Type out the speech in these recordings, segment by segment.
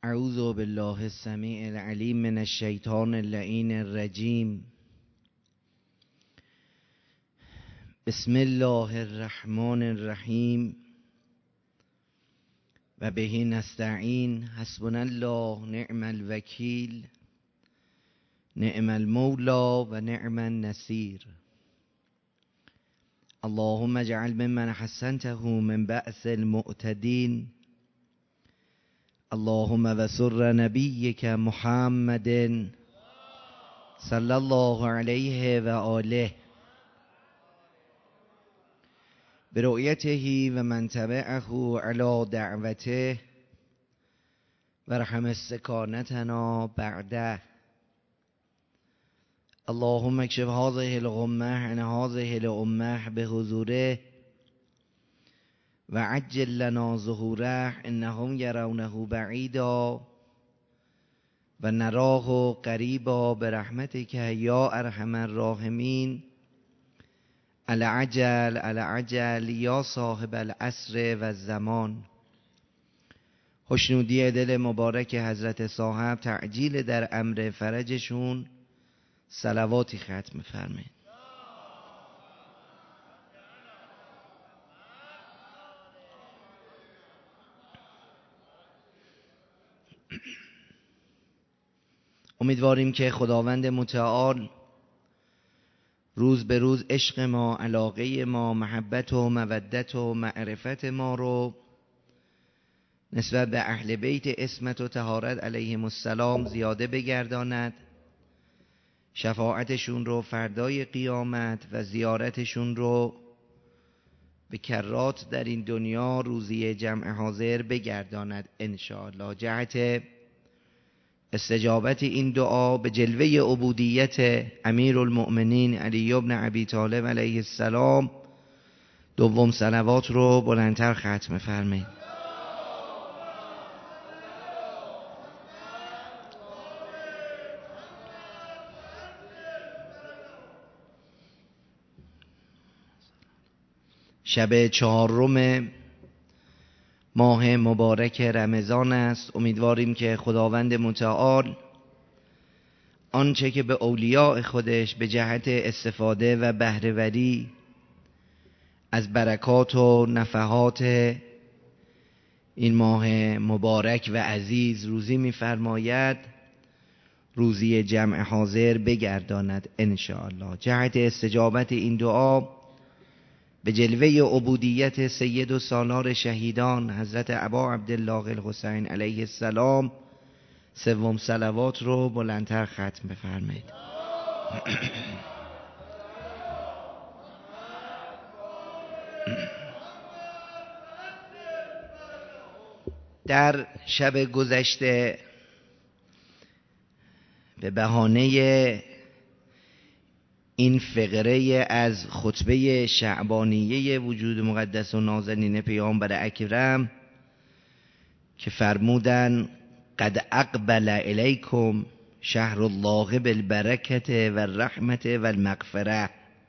اعوذ بالله السمیع العلیم من الشیطان اللعین الرجیم. بسم الله الرحمن الرحیم و به نستعین. حسبنا الله نعم الوکیل نعم المولا و نعم النصیر. اللهم اجعل ممن حسنته من بأس المعتدین. اللهم وسر نبیک محمد صلی الله علیه و آله برؤیته و من تبعه علی دعوته ورحم استکانتنا بعده. اللهم اکشف هذه الغمه عن هذه الامه بحضوره و عجل لنا ظهوره انهم یرونه بعیدا و نراه قریبا برحمتک یا ارحم الراحمین. العجل العجل یا صاحب العصر و الزمان. خوشنودی دل مبارک حضرت صاحب، تعجیل در امر فرجشون، صلواتی ختم فرمایید. امیدواریم که خداوند متعال روز به روز عشق ما، علاقه ما، محبت و مودت و معرفت ما رو نسبت به اهل بیت عصمت و طهارت علیهم السلام زیاده بگرداند. شفاعتشون رو فردای قیامت و زیارتشون رو به کرات در این دنیا روزی جمع حاضر بگرداند انشاءالله. جهت استجابت این دعا به جلوه عبودیت امیرالمؤمنین علی بن ابی طالب علیه السلام دوم صلوات رو بلندتر ختم فرمایید. شب چهارم ماه مبارک رمضان است. امیدواریم که خداوند متعال آنچه که به اولیاء خودش به جهت استفاده و بهره‌وری از برکات و نفحات این ماه مبارک و عزیز روزی می‌فرماید، روزی جمع حاضر بگرداند انشاءالله. جهت استجابت این دعا به جلوه عبودیت سید و سالار شهیدان حضرت ابا عبدالله الحسین علیه السلام سوم صلوات رو بلندتر ختم بفرمایید. در شب گذشته به بهانه این فقره از خطبه شعبانیه وجود مقدس و نازنین پیامبر اکرم که فرمودن قد اقبل الیکم شهر الله بالبرکت و الرحمت و المغفره.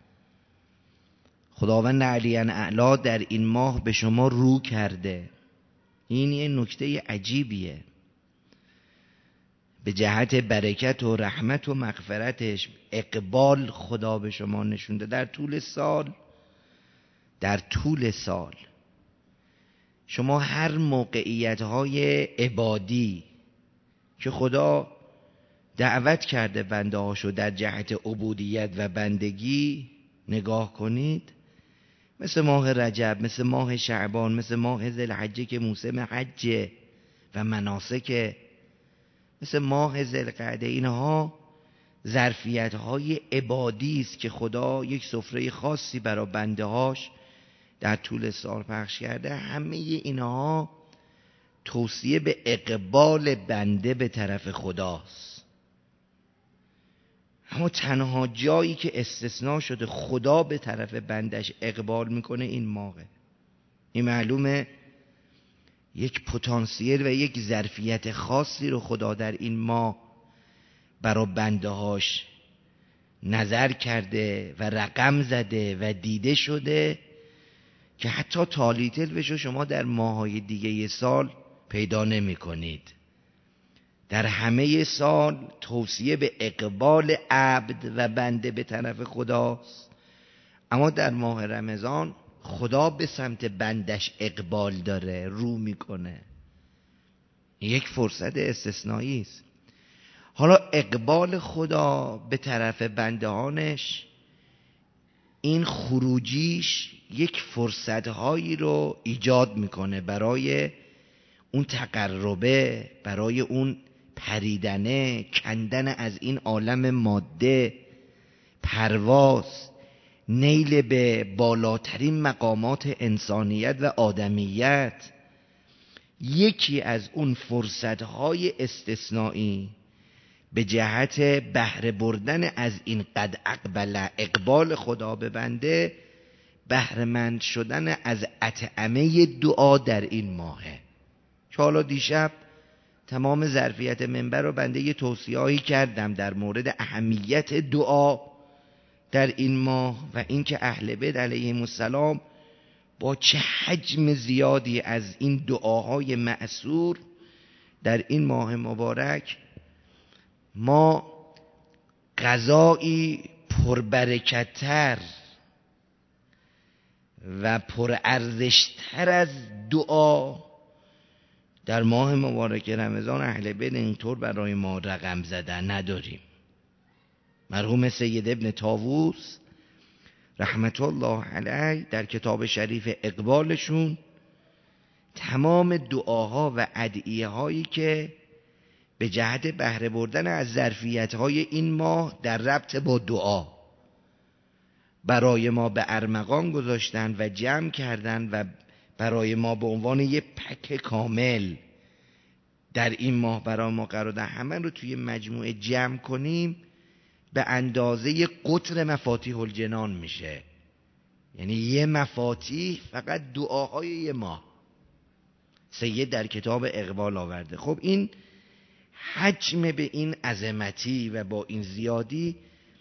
خداوند علی اعلی در این ماه به شما رو کرده. این یه نکته عجیبیه. به جهت برکت و رحمت و مغفرتش اقبال خدا به شما نشونده. در طول سال شما هر موقعیت های عبادی که خدا دعوت کرده بنده هاشو در جهت عبودیت و بندگی نگاه کنید، مثل ماه رجب، مثل ماه شعبان، مثل ماه ذوالحجه که موسم حج و مناسک، مثل ماه ذوالقعده، اینها ظرفیت های عبادی است که خدا یک سفره خاصی برای بنده هاش در طول سال پخش کرده. همه اینها توصیه به اقبال بنده به طرف خداست. اما تنها جایی که استثناء شده خدا به طرف بندش اقبال میکنه این ماهه. این معلومه یک پتانسیل و یک ظرفیت خاصی رو خدا در این ماه برای بنده هاش نظر کرده و رقم زده و دیده شده که حتی تالیتل بشو شما در ماهای دیگه سال پیدا نمی کنید. در همه سال توصیه به اقبال عبد و بنده به طرف خداست، اما در ماه رمضان خدا به سمت بندش اقبال داره، رو میکنه. یک فرصت استثنایی است. حالا اقبال خدا به طرف بندهانش، این خروجیش یک فرصتهایی رو ایجاد میکنه برای اون تقربه، برای اون پریدنه، کندن از این عالم ماده، پرواز، نیل به بالاترین مقامات انسانیت و آدمیت. یکی از اون فرصتهای استثنایی به جهت بهره بردن از این قد اقبل، اقبال خدا به بنده، بهره مند شدن از اطعمه دعا در این ماهه. که حالا دیشب تمام ظرفیت منبر رو بنده یه توصیه‌ای کردم در مورد اهمیت دعا در این ماه و اینکه اهل بیت علیهم السلام با چه حجم زیادی از این دعاهای مأثور در این ماه مبارک ما غذایی پربرکت‌تر و پرارزش‌تر از دعا در ماه مبارک رمضان اهل بیت اینطور برای ما رقم زدن نداریم. مرحوم سید ابن طاووس رحمت الله علیه در کتاب شریف اقبالشون تمام دعاها و ادعیه هایی که به جهت بهره بردن از ظرفیت های این ماه در ربط با دعا برای ما به ارمغان گذاشتن و جمع کردن و برای ما به عنوان یک پک کامل در این ماه برای ما قرار دادن، همه رو توی مجموعه جمع کنیم به اندازه قطر مفاتیح الجنان میشه. یعنی یه مفاتیح فقط دعاهای یه ماه سید در کتاب اقبال آورده. خب این حجم به این عظمتی و با این زیادی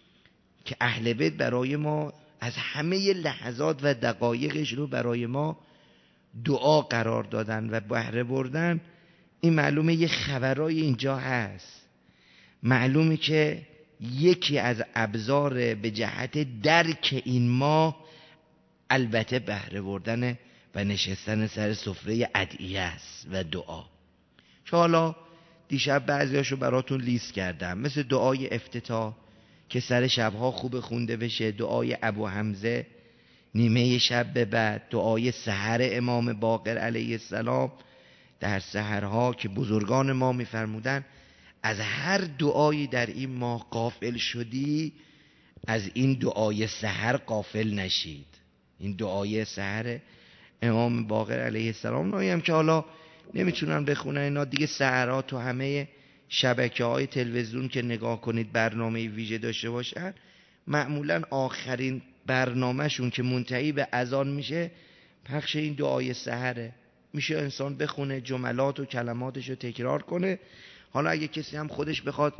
که اهل بیت برای ما از همه لحظات و دقایقش رو برای ما دعا قرار دادن و بهره بردن، این معلومه یه خبرای اینجا هست. معلومه که یکی از ابزار به جهت درک این ماه البته بهره بردن و نشستن سر سفره ادعیه است و دعا. که حالا دیشب بعضیاشو براتون لیست کردم، مثل دعای افتتاح که سر شبها خوب خونده بشه، دعای ابو حمزه نیمه شب به بعد، دعای سحر امام باقر علیه السلام در سحرها که بزرگان ما میفرمودن از هر دعایی در این ماه غافل شدی از این دعای سحر غافل نشید. این دعای سحر امام باقر علیه السلام نایی هم که حالا نمیتونن بخونن اینا دیگه، سحرها تو همه شبکه‌های تلویزیون که نگاه کنید برنامه ویژه داشته باشن، معمولا آخرین برنامهشون که منتهی به اذان میشه پخش این دعای سحره. میشه انسان بخونه جملات و کلماتش رو تکرار کنه. حالا اگه کسی هم خودش بخواد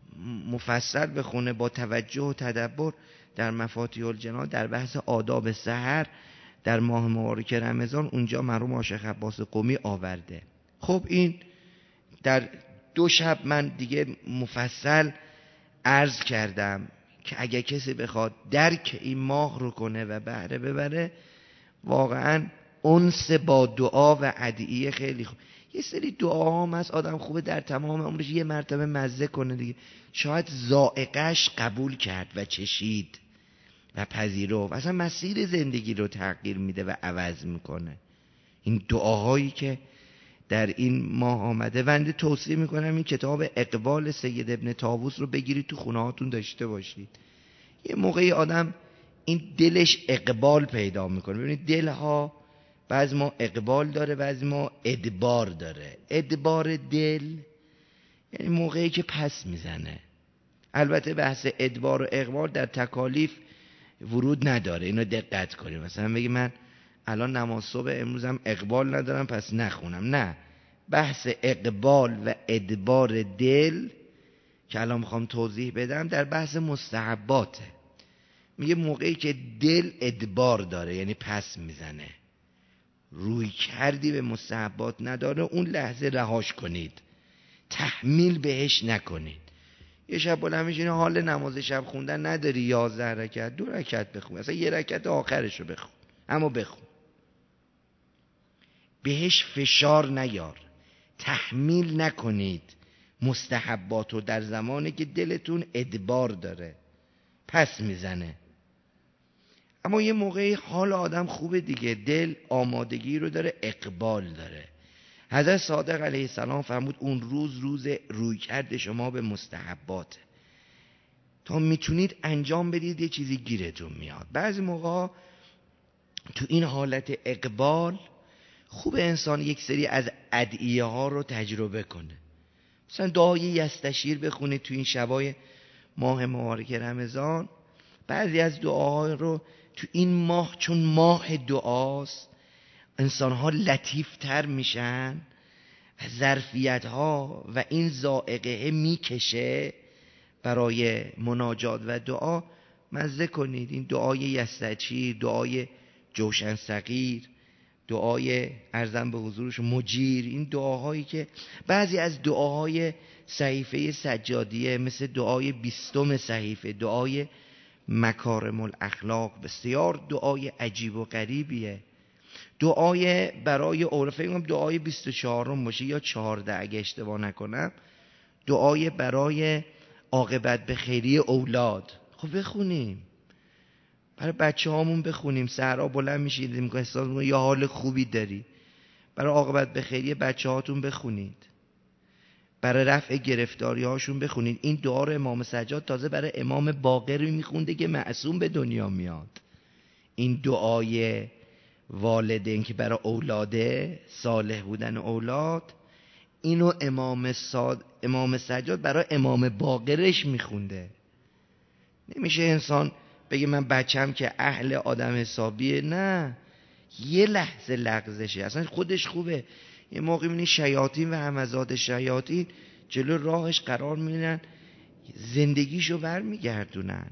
مفصل بخونه با توجه و تدبر در مفاتیح الجنان در بحث آداب سحر در ماه مبارک رمضان، اونجا مرحوم شیخ عباس قمی آورده. خب این در 2 شب من دیگه مفصل عرض کردم که اگه کسی بخواد درک این ماه رو کنه و بهره ببره، واقعا انس با دعا و ادعیه خیلی خوب. یه سری دعا هم هست آدم خوبه در تمام عمرش یه مرتبه مزه کنه دیگه، شاید ذائقه‌اش قبول کرد و چشید و پذیرفت، اصلا مسیر زندگی رو تغییر میده و عوض میکنه. این دعاهایی که در این ماه آمده، بنده توصیه میکنم این کتاب اقبال سید ابن طاووس رو بگیرید تو خونه هاتون داشته باشید. یه موقعی آدم این دلش اقبال پیدا میکنه. ببینید دلها بعضی ما اقبال داره، بعضی ما ادبار داره. ادبار دل یعنی موقعی که پس میزنه. البته بحث ادبار و اقبال در تکالیف ورود نداره، اینو دقت کنیم. مثلا بگی من الان نماز صبح امروزم اقبال ندارم پس نخونم، نه. بحث اقبال و ادبار دل که الان میخوام توضیح بدم در بحث مستحباته. میگه موقعی که دل ادبار داره یعنی پس میزنه، روی کردی به مستحبات نداره، اون لحظه رهاش کنید. تحمیل بهش نکنید. یه شب بلند میشین حال نماز شب خوندن نداری، 11 رکعت 2 رکعت بخون، اصلا یه رکعت آخرشو بخون، اما بخون. بهش فشار نیار، تحمیل نکنید مستحباتو در زمانی که دلتون ادبار داره، پس میزنه. اما یه موقعی حال آدم خوبه دیگه، دل آمادگی رو داره، اقبال داره. حضرت صادق علیه السلام فرمود اون روز رویکرد شما به مستحبات، تا میتونید انجام بدید یه چیزی گیرتون میاد. بعضی موقع تو این حالت اقبال خوب انسان یک سری از ادعیه ها رو تجربه کنه. مثلا دعای یستشیر بخونید تو این شبای ماه مبارک رمضان. بعضی از دعاها رو تو این ماه، چون ماه دعاست، انسان ها لطیف تر میشن و ظرفیت ها و این ذائقه میکشه برای مناجات و دعا. مزه کنید این دعای یستشیر، دعای جوشن صغیر، دعای ارزم به حضورش مجیر، این دعاهایی که بعضی از دعاهای صحیفه سجادیه مثل دعای 20 صحیفه، دعای مکارم الاخلاق، بسیار دعای عجیب و غریبیه. دعای برای اولاد، فکر کنم دعای 24 باشه یا 14 اگه اشتباه نکنم، دعای برای عاقبت به خیری اولاد. خب بخونیم، برای بچه هامون بخونیم. سحرا بلند میشید احساس میکنید یا حال خوبی داری، برای عاقبت به خیری بچه هاتون بخونید، برای رفع گرفتاری هاشون بخونید. این دعا رو امام سجاد تازه برای امام باقری میخونده که معصوم به دنیا میاد. این دعای والدین که برای اولاده، صالح بودن اولاد، اینو امام سجاد برای امام باقرش میخونده. نمیشه انسان بگه من بچم که اهل آدم حسابیه، نه، یه لحظه لغزشه، اصلا خودش خوبه. یه موقع میبینی شیاطین و همزاد شیاطین جلو راهش قرار میگیرن، زندگیشو برمیگردونن.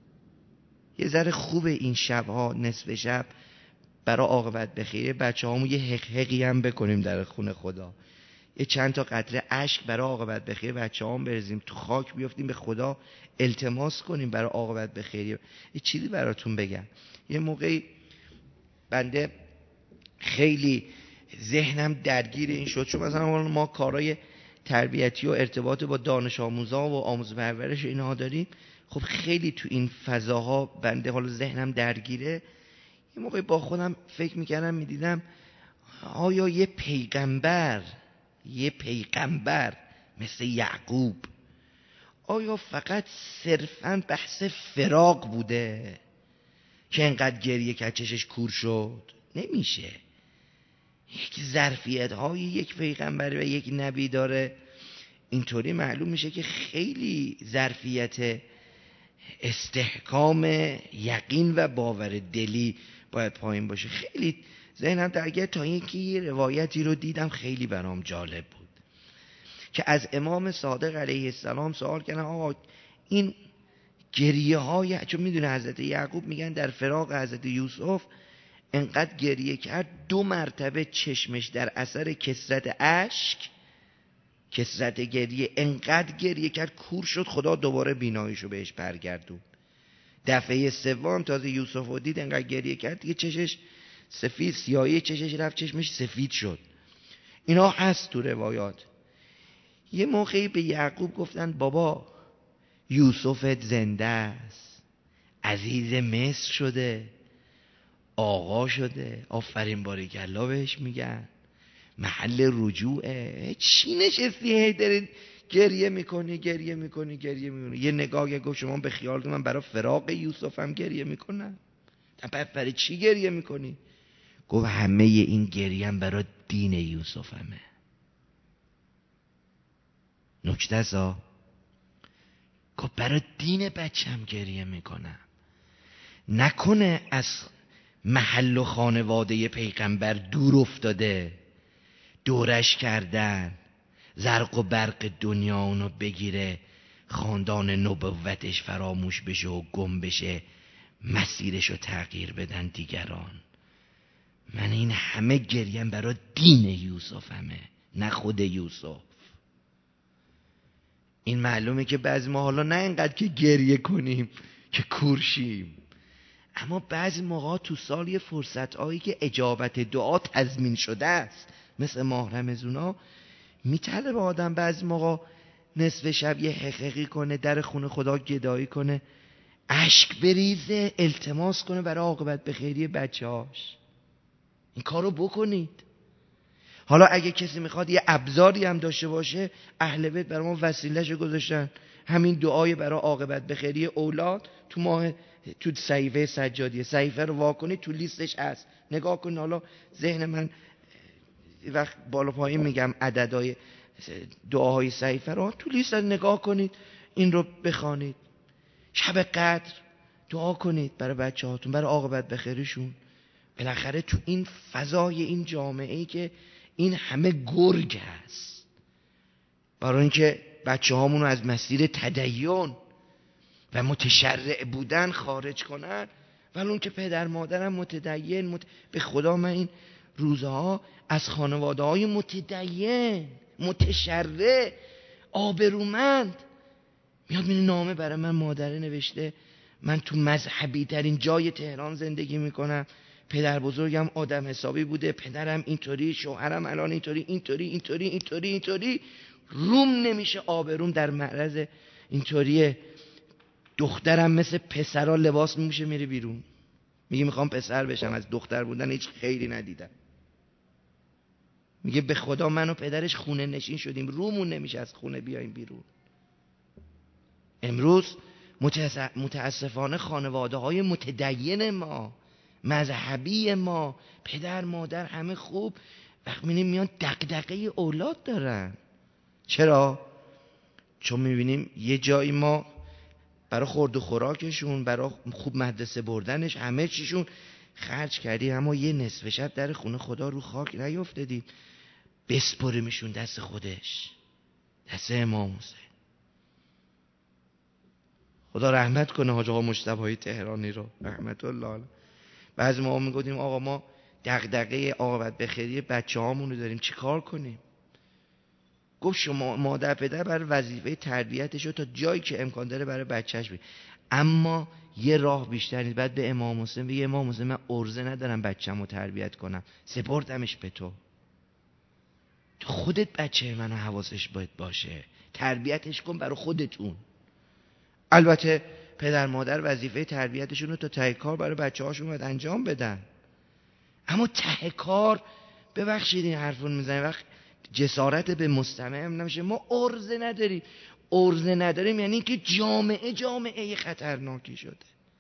یه ذره خوبه این شبها، نصف شب، برای عاقبت بخیر بچه هامون یه حقی هم بکنیم در خونه خدا، یه چند تا قطره اشک برای عاقبت بخیر بچه هامون بریزیم، تو خاک بیافتیم به خدا التماس کنیم برای عاقبت بخیر. یه چیزی براتون بگم، یه موقعی بنده خیلی ذهنم درگیر این شد، چون مثلا ما کارهای تربیتی و ارتباط با دانش آموزا و آموز پرورش اینها داریم، خب خیلی تو این فضاها بنده حالا ذهنم درگیره. یه موقعی با خودم فکر میکردم، میدیدم آیا یه پیغمبر مثل یعقوب، آیا فقط صرفاً بحث فراق بوده که انقدر گریه کرد چشش کور شد؟ نمیشه. یک ظرفیت های یک پیغمبر و یک نبی داره، اینطوری معلوم میشه که خیلی ظرفیت استحکام یقین و باور دلی باید پایین باشه. خیلی ذهنم درگیر تا اینکه یه روایتی رو دیدم خیلی برام جالب بود که از امام صادق علیه السلام سوال کردن آقا این گریه های، چون میدونه حضرت یعقوب میگن در فراق حضرت یوسف انقدر گریه کرد 2 مرتبه چشمش در اثر کثرت اشک، کثرت گریه، انقدر گریه کرد کور شد، خدا دوباره بیناییشو بهش برگردون. دفعه سوم تازه یوسف رو دید انقدر گریه کرد دیگه چشش سفید، سیاهی چشش رفت، چشمش سفید شد. اینا هست تو روایات. یه موقعی به یعقوب گفتن بابا یوسفت زنده است، عزیز مصر شده، آقا شده، آفرین باریکالله بهش میگن، محل رجوعه، چی نشستی هی دارید گریه میکنی؟ یه نگاه گفت شما به خیال من برای فراق یوسفم گریه میکنم؟ برای چی گریه میکنی؟ گفت همه این گریم برای دین یوسفمه. نکته است. گفت برای دین بچم گریه میکنم. نکنه از محل و خانواده پیغمبر دور افتاده، دورش کردن، زرق و برق دنیا اونو بگیره، خاندان نبوتش فراموش بشه و گم بشه، مسیرشو تغییر بدن دیگران. من این همه گریم برای دین یوسفمه، نه خود یوسف. این معلومه که بعضی ما حالا نه اینقدر که گریه کنیم که کورشیم، اما بعضی موقع تو سال یه فرصت‌هایی که اجابت دعا تضمین شده است مثل ماه رمضونا میطلبه آدم بعضی موقع نصف شب یه حقیقی کنه، در خونه خدا گدایی کنه، اشک بریزه، التماس کنه برای عاقبت به خیری بچه‌هاش. این کارو بکنید. حالا اگه کسی میخواد یه ابزاری هم داشته باشه، اهل بیت برای ما وسیله‌شو گذاشتن، همین دعای برای عاقبت به خیری اولاد تو صحیفه سجادیه، صحیفه رو وا کنید تو لیستش هست، نگاه کن. حالا ذهن من وقت بالا پایین میگم عددهای دعاهای صحیفه رو تو لیست نگاه کنید، این رو بخوانید. شب قدر دعا کنید برای بچه‌هاتون، برای عاقبت به خیرشون. بالاخره تو این فضای این جامعه‌ای که این همه گرگ هست، برای اینکه بچه‌هامون رو از مسیر تدین و متشرع بودن خارج کنن، ولی اون که پدر مادرم متدین به خدا من این روزها از خانواده‌های متدین متشرع آبرومند میاد میره نامه برای من مادره نوشته من تو مذهبی ترین جای تهران زندگی میکنم، پدر بزرگم آدم حسابی بوده، پدرم اینطوری، شوهرم الان اینطوری روم نمیشه، آبروم در معرض اینطوریه، دخترم مثل پسرا لباس میشه میره بیرون، میگه میخوام پسر بشم، از دختر بودن هیچ خیری ندیدم. میگه به خدا من و پدرش خونه نشین شدیم، رومون نمیشه از خونه بیایم بیرون. امروز متاسفانه خانواده های متدین ما، مذهبی ما، پدر مادر همه خوب، وقت میبینیم میان دغدغه اولاد دارن. چرا؟ چون میبینیم یه جایی ما برای خورد و خوراکشون، برای خوب مدرسه بردنش، همه چیشون خرج کردیم، اما یه نصف شب در خونه خدا رو خاک نیافتادیم، بسپریمشون دست خودش، دست امام حسین. خدا رحمت کنه حاج آقا مجتبی تهرانی رو، رحمت الله علیه. بعضی ما میگفتیم آقا ما دغدغه عاقبت به خیری بچه‌هامون رو داریم، چیکار کنیم؟ گفت شما مادر پدر برای وظیفه تربیتش رو تا جایی که امکان داره برای بچهش بید، اما یه راه بیشتر نیست. بعد به امام حسین بگه امام حسین من عرضه ندارم بچه‌مو تربیت کنم، سپردمش به تو خودت بچه منو حواسش باید باشه، تربیتش کن برای خودتون. البته پدر مادر وظیفه تربیتشون رو تا ته کار برای بچه‌هاشون باید انجام بدن، اما ته کار ببخشید این حرفون میزنیم وقت جسارت به مستمع هم نمیشه. ما عرضه نداریم یعنی که جامعه خطرناکی شده،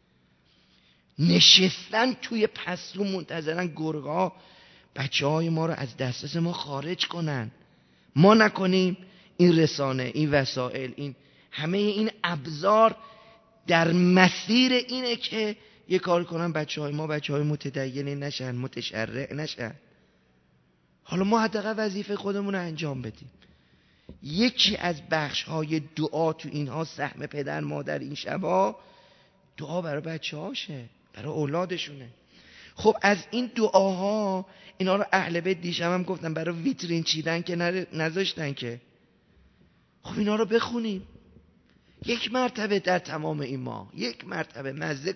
نشستن توی پستو منتظرن گرگا بچه‌های ما رو از دسترس ما خارج کنن. ما نکنیم، این رسانه، این وسایل، این همه این ابزار در مسیر اینه که یه کار کنن بچه‌های ما بچه‌های متدین نشن، متشرع نشن. حالا ما حداقل وظیفه خودمون رو انجام بدیم. یکی از بخش‌های دعا تو اینها، سهم پدر مادر این شبا دعا برای بچه‌هاشه، برای اولادشونه. خب از این دعاها اینا رو اهل بیت دیشب هم گفتن برای ویترین چیدن که نذاشتن که. خب اینا رو بخونیم یک مرتبه در تمام این ماه، یک مرتبه مزه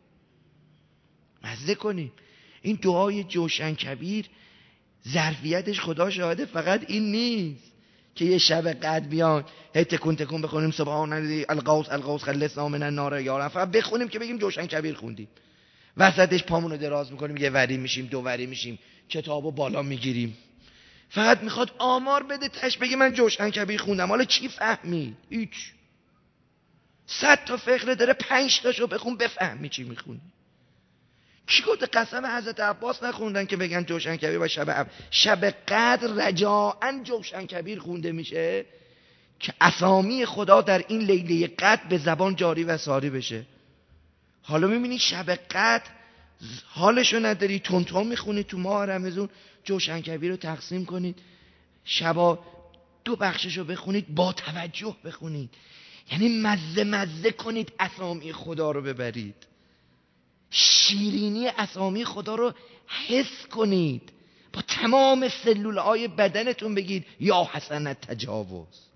کنیم. این دعای جوشن کبیر ظرفیتش خدا شاهده فقط این نیست که یه شب قدر بیان هی تکون بخونیم سبحان الذی القوس خلصنا من النار یا رب، فقط بخونیم که بگیم جوشن کبیر خوندیم، وسطش پامونو دراز میکنیم یه وری میشیم دو وری میشیم کتابو بالا میگیریم. فقط میخواد آمار بده تش بگه من جوشن کبیر خوندم. حالا چی فهمی؟ هیچ. 100 تا فقره داره 5 تاشو بخون بفهمی چی میخونی. کی گفت قسم حضرت عباس نخوندن که بگن جوشن کبیر با شب قدر رجاءً جوشن کبیر خونده میشه که اسامی خدا در این لیله قدر به زبان جاری و ساری بشه. حالا میبینی شب قدر حالشو نداری، تون میخونی، تو ماه رمضان جوشن کبیر رو تقسیم کنید، شبا 2 بخششو بخونید، با توجه بخونید، یعنی مزه کنید، اسامی خدا رو ببرید، شیرینی اسامی خدا رو حس کنید، با تمام سلولهای بدنتون بگید یا حسن تجاوز،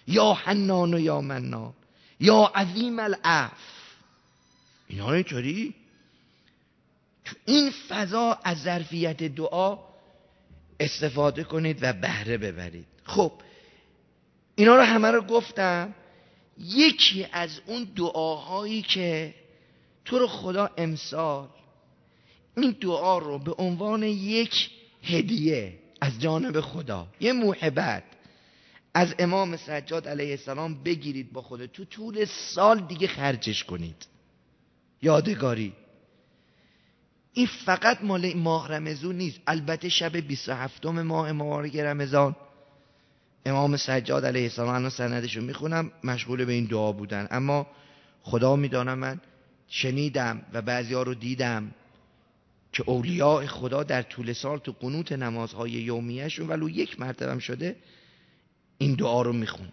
یا حنان و یا منان، یا عظیم العفو. اینا اینطوری تو این فضا از ظرفیت دعا استفاده کنید و بهره ببرید. خب اینا رو همه رو گفتم. یکی از اون دعاهایی که تو رو خدا امسال این دعا رو به عنوان یک هدیه از جانب خدا، یه موهبت از امام سجاد علیه السلام بگیرید با خودت، تو طول سال دیگه خرجش کنید، یادگاری. این فقط مال ماه رمضان نیست. البته شب 27 ماه مبارک رمضان امام سجاد علیه السلام، الان سندشو میخونم، مشغول به این دعا بودن. اما خدا میدانم من شنیدم و بعضیا رو دیدم که اولیاء خدا در طول سال تو قنوت نمازهای یومیهشون ولو یک مرتبه هم شده این دعا رو میخوندن.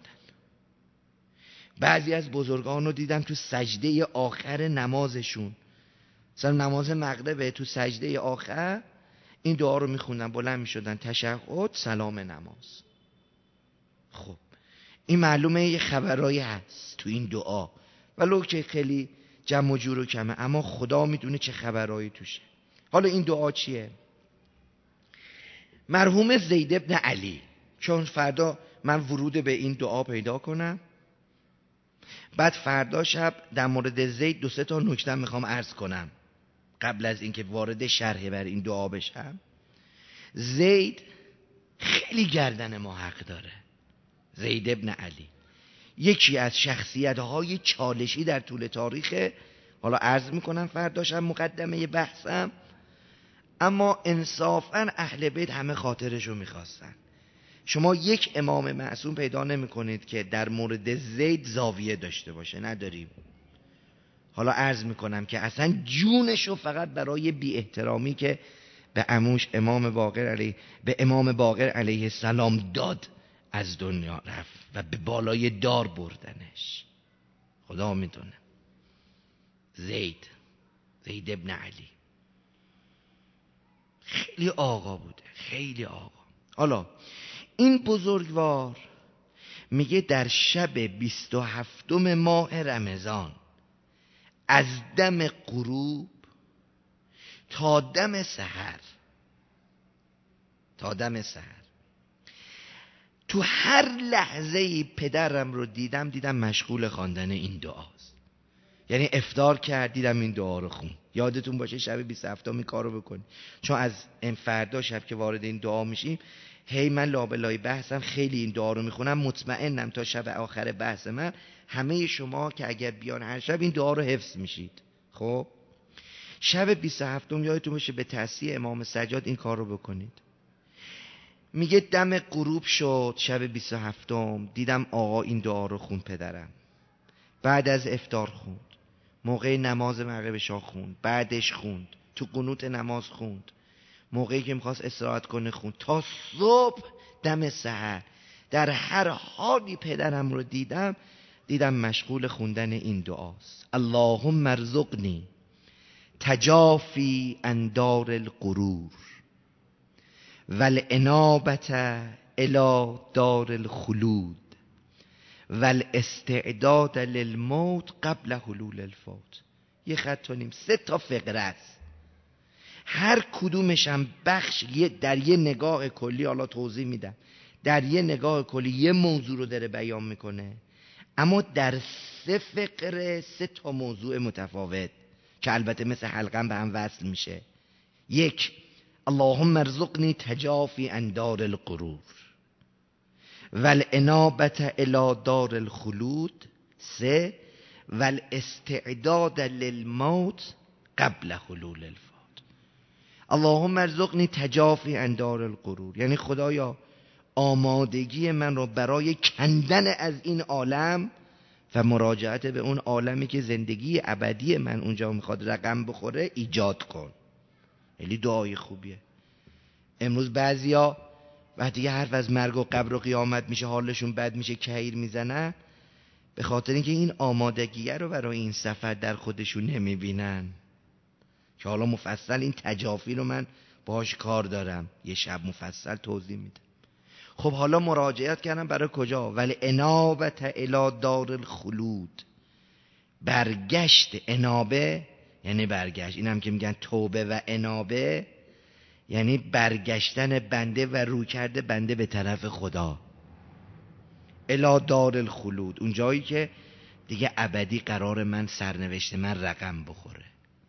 بعضی از بزرگان رو دیدم تو سجده آخر نمازشون، مثلا نماز مغربه، تو سجده آخر این دعا رو میخوندن، بلند میشدن تشهد، سلام نماز. خب این معلومه یه خبرایی هست تو این دعا، ولو که خیلی جمع و جور و کمه، اما خدا میدونه چه خبرایی توشه. حالا این دعا چیه؟ مرحوم زید ابن علی، چون فردا من ورود به این دعا پیدا کنم، بعد فردا شب در مورد زید 2-3 تا نکته میخوام عرض کنم قبل از اینکه وارد شرح بر این دعا بشم. زید خیلی گردن ما حق داره. زید ابن علی یکی از شخصیت‌های چالشی در طول تاریخ، حالا عرض میکنم فرداشم مقدمه بحثم، اما انصافاً اهل بیت همه خاطرشو میخواستن. شما یک امام معصوم پیدا نمیکنید که در مورد زید زاویه داشته باشه، نداریم. حالا عرض میکنم که اصلا جونشو فقط برای بی احترامی که به عموش به امام باقر علیه السلام داد از دنیا رفت و به بالای دار بردنش. خدا میدونه. زید ابن علی خیلی آقا بوده، خیلی آقا. حالا این بزرگوار میگه در شب 27 ماه رمضان از دم غروب تا دم سحر تو هر لحظه پدرم رو دیدم مشغول خواندن این دعاست. یعنی افطار کرد دیدم این دعا رو خون. یادتون باشه شب 27 این کارو بکنی، چون از این فردا شب که وارد این دعا میشیم، هی من لابلای بحثم خیلی این دعا رو میخونم. مطمئنم تا شب آخر بحث من همه شما که اگر بیان هر شب این دعا رو حفظ میشید. خب شب 27 یادتون باشه به تصحیح امام سجاد این کار رو بکنید. میگه دم غروب شد شب 27 دیدم آقا این دعا رو خون پدرم. بعد از افطار خوند، موقع نماز مغرب شاه خوند، بعدش خوند، تو قنوت نماز خوند، موقعی که میخواست استراحت کنه خوند، تا صبح دم سحر. در هر حالی پدرم رو دیدم مشغول خوندن این دعاست. اللهم ارزقنی تجافی عن دار الغرور والانابة الی دار الخلود والاستعداد للموت قبل حلول الفوت. یه خط و نیم، 3 تا فقره است، هر کدومش هم بخش در یه نگاه کلی، حالا توضیح میدم، در یه نگاه کلی یه موضوع رو داره بیان میکنه، اما در 3 فقره 3 تا موضوع متفاوت که البته مثل حلقم به هم وصل میشه. 1 اللهم ارزقنی تجافی عن دار الغرور والانابة الی دار الخلود. 3 والاستعداد للموت قبل حلول الفوت. اللهم ارزقنی تجافی عن دار الغرور، یعنی خدایا آمادگی من رو برای کندن از این عالم و مراجعت به اون عالمی که زندگی ابدی من اونجا میخواد رقم بخوره ایجاد کن. خیلی دعای خوبیه. امروز بعضیا وقتی یه حرف از مرگ و قبر و قیامت میشه حالشون بد میشه، کهیر میزنن، به خاطر اینکه این آمادگیه رو برای این سفر در خودشون نمیبینن. که حالا مفصل این تجافی رو من باهاش کار دارم، یه شب مفصل توضیح میدم. خب حالا مراجعت کردم برای کجا؟ ولی انابت الی دار الخلود، برگشت. انابه یعنی برگشت، این هم که میگن توبه و انابه یعنی برگشتن بنده و رو کرده بنده به طرف خدا. الی دار الخلود، اون جایی که دیگه ابدی قرار من سرنوشت من رقم بخوره.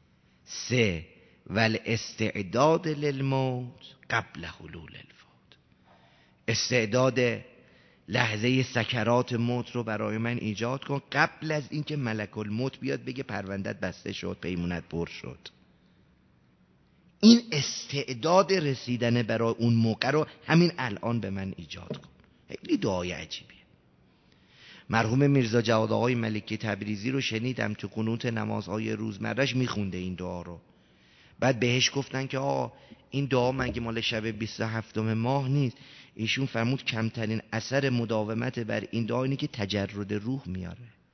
3 والاستعداد للموت قبل حلول الفوت، استعداد لحظه سکرات موت رو برای من ایجاد کن قبل از اینکه ملک الموت بیاد بگه پروندت بسته شد، پیمونت پر شد. این استعداد رسیدن برای اون موقع رو همین الان به من ایجاد کن. خیلی دعای عجیبیه. مرحوم میرزا جواد آقای ملکی تبریزی رو شنیدم تو قنوت نمازهای روزمرهش میخونده این دعا رو. بعد بهش گفتن که این دعا مگه مال شب 27 ماه نیست؟ ایشون فرمود کمترین اثر مداومت بر این دعا اینه که تجرد روح میاره،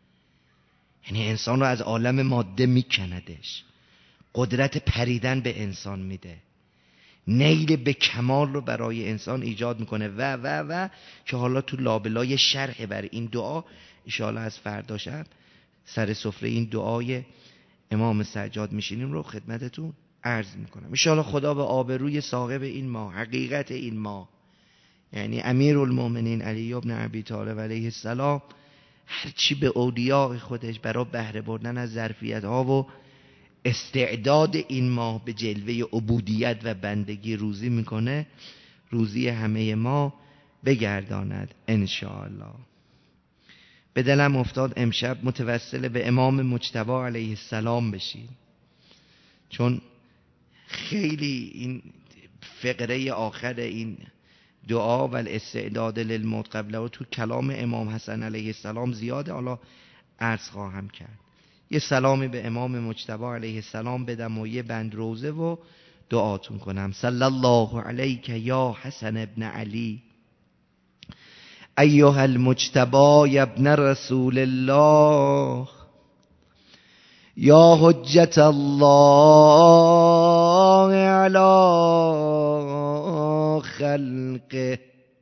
یعنی انسان رو از عالم ماده میکندش، قدرت پریدن به انسان میده، نیل به کمال رو برای انسان ایجاد میکنه و که حالا تو لابلای شرح بر این دعا انشاءالله از فردا شب سر سفره این دعای امام سجاد میشینیم رو خدمتتون عرض میکنم. انشاءالله خدا به آبروی صاحب این ماه، حقیقت این ماه، یعنی امیرالمومنین علی ابن ابی طالب علیه السلام، هرچی به اولیاء خودش برای بهره بردن از ظرفیت ها و استعداد این ماه به جلوه عبودیت و بندگی روزی میکنه، روزی همه ما بگرداند انشاءالله. به دلم افتاد امشب متوسل به امام مجتبی علیه السلام بشیم، چون خیلی این فقره آخر این دعا و الاستعداد للموت قبله تو کلام امام حسن علیه السلام زیاده، حالا عرض خواهم کرد. یه سلامی به امام مجتبی علیه السلام بدم و یه بند روزه و دعاتون کنم. صلی الله علیک یا حسن ابن علی ایها المجتبی ابن رسول الله یا حجت الله علی خلقه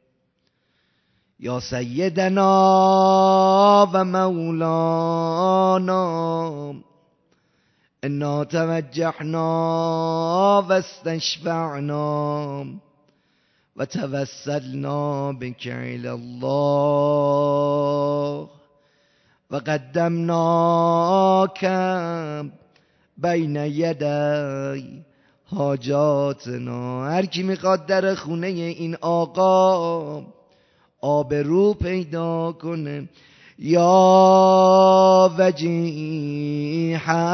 یا سیدنا و مولانا انا توجهنا و استشفعنا و توسلنا بک الی الله و قدمناک بین یدی حاجاتنا. هر کی میخواد در خونه این آقا آبرو پیدا کنه، یا وجیحا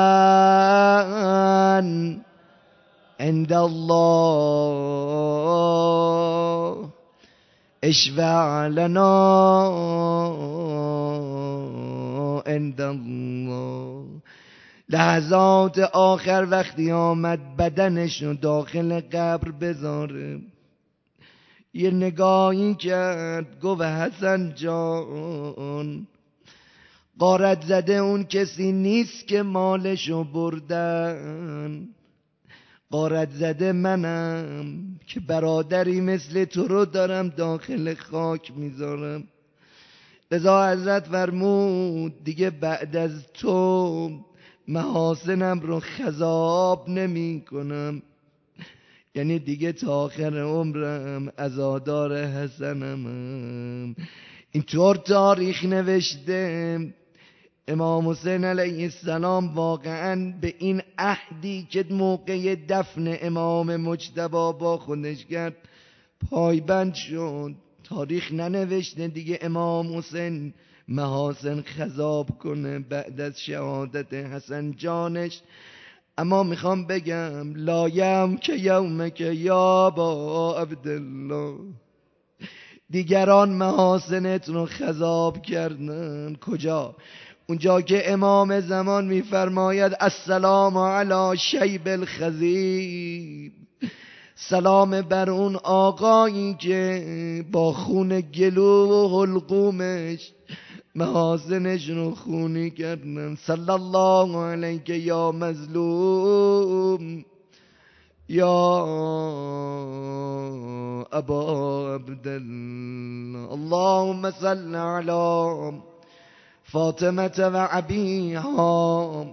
عند الله اشفع لنا عند الله. لحظات آخر وقتی آمد بدنش رو داخل قبر بذاره، یه نگاهی کرد، گفت حسن جان غارت زده اون کسی نیست که مالشو بردن، غارت زده منم که برادری مثل تو رو دارم داخل خاک میذارم. لذا حضرت فرمود دیگه بعد از تو محاسنم رو خضاب نمی کنم، یعنی دیگه تا آخر عمرم عزادار حسنم. اینطور تاریخ نوشته. امام حسین علیه السلام واقعا به این عهدی که موقع دفن امام مجتبی با خودش کرد پایبند شد. تاریخ ننوشته دیگه امام حسین محاسن خضاب کنه بعد از شهادت حسن جانش. اما میخوام بگم لایم که یوم که یا با عبدالله، دیگران محاسنت رو خضاب کردن. کجا؟ اونجا که امام زمان میفرماید السلام علی شیب الخضیب، سلام بر اون آقایی که با خون گلو و حلقومش محاسنش رو خونی کردن. صلی الله علیک یا مظلوم یا أبا عبد الله. اللهم صل على فاطمة وأبيها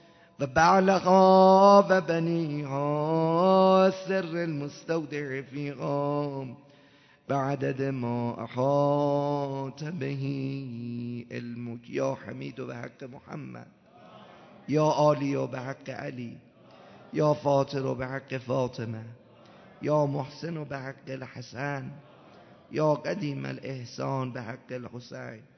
وبعلها وبنيها السر المستودع فيها بعدد ما أحاط به علمك. يا حميد بحق محمد، يا عالي بحق علي، يا فاطر بحق فاطمة، يا محسن بحق الحسن، يا قديم الإحسان بحق الحسين.